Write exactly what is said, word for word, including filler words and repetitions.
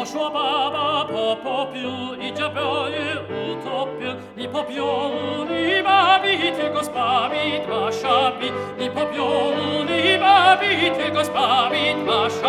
Poszła baba po popiół i diabeł utopił. Ni popiołu, ni babi, tylko zbawi dwa szabi. Ni popiołu, ni babi, tylko zbawi dwa szabi.